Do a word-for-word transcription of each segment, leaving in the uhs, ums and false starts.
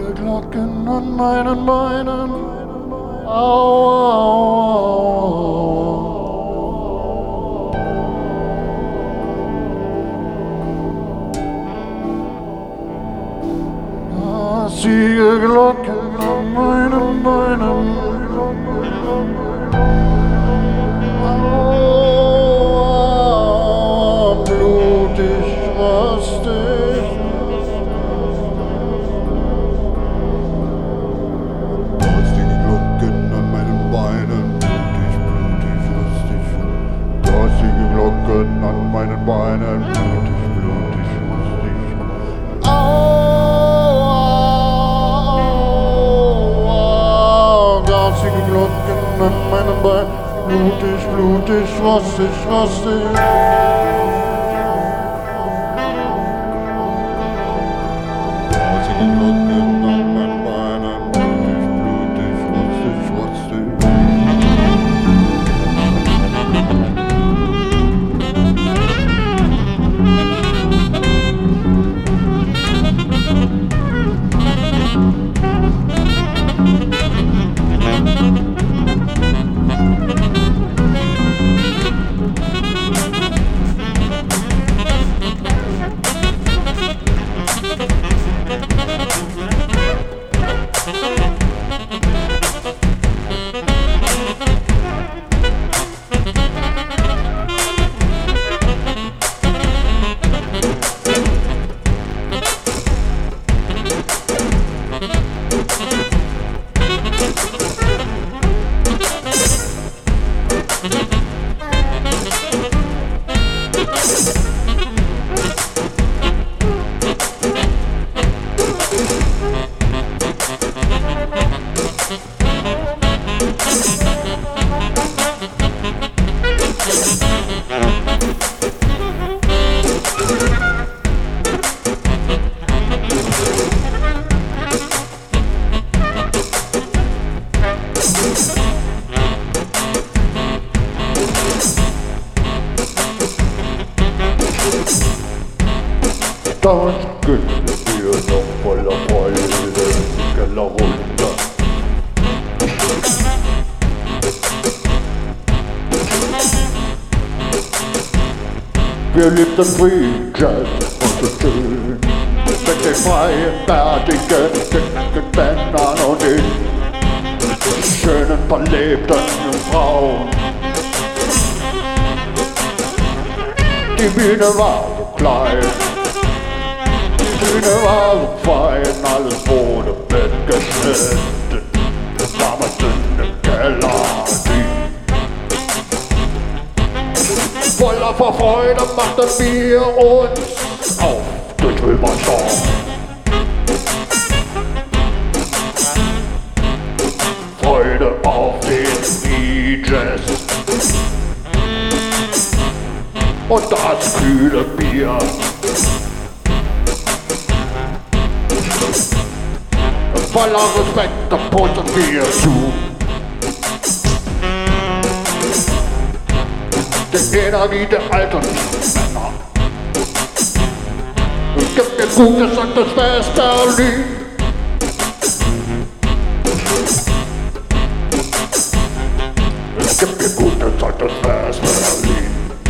Glocken an meinen Beinen. Au, au, au. Siegelglocken an meinen Beinen. Au, blutig, rostig. Rostige Glocken an meinen Beinen. Blutig, blutig, rostig. Rostige Glocken an meinen Beinen. Blutig, blutig, rostig. Au. Glatzige Glocken an meinen Beinen, blutig, blutig, rostig, rostig. Glatzige Glocken an meinen Beinen, blutig, blutig, rostig, rostig. Dann gönnen wir noch voller Freude Keller runter. Wir liebten Free Jazz und so schön mit den freien, bärtigen, dicken Männern und den schönen, verlebten Frauen. Die Bühne war so klein, die Bühne war so fein, alles wurde mitgeschnitten, damals in dem Keller. Voller vor Freude machten wir uns auf durch Wilmersdorf. Freude auf den Free Jazz und das kühle Bier. Voller Respekt, da posten wir zu. Die Energie der alten Männer. Gib mir gutes und das Westerlied. Gib mir gutes und das Westerlied.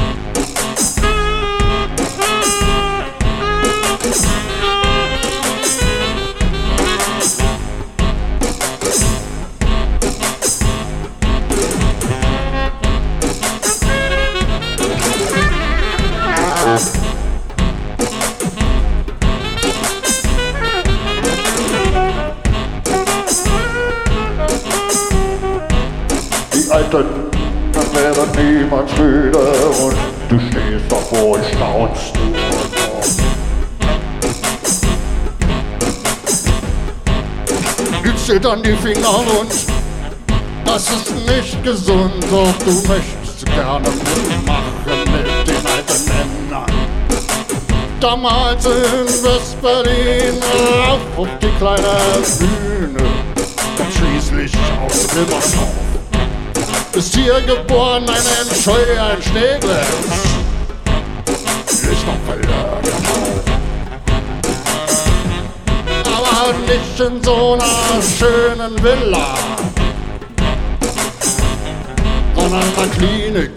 Die Alten werden niemals müde und du stehst davor und staunst nur noch. Du zittern die Finger und das ist nicht gesund, doch du möchtest gerne mitmachen mit den alten Männern. Damals in West-Berlin auf auf die kleine Bühne und schließlich aus Wilmersdorf. Ist hier geboren ein Scheu, ein Steglitz, ist noch verloren. Aber aber nicht in so einer schönen Villa, sondern in einer Klinik.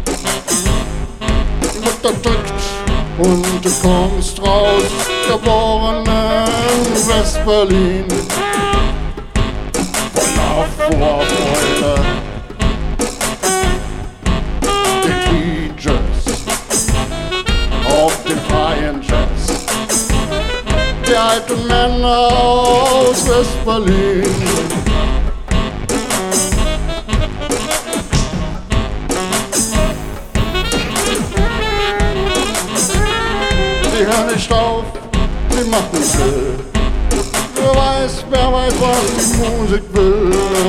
Mutter drückt und du kommst raus, geboren in West-Berlin. Voller Vorfreude, die D Js auf dem freien Jazz, die alten Männer aus West-Berlin. Sie hören nicht auf, sie machen still. Wer weiß, wer weiß, was die Musik will.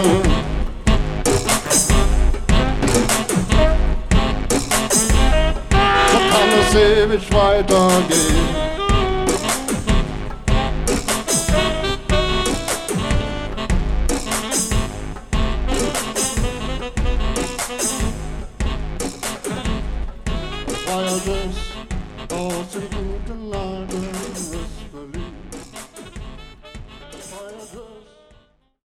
So kann es ewig weitergehen. Freier Jazz aus den guten Nacht.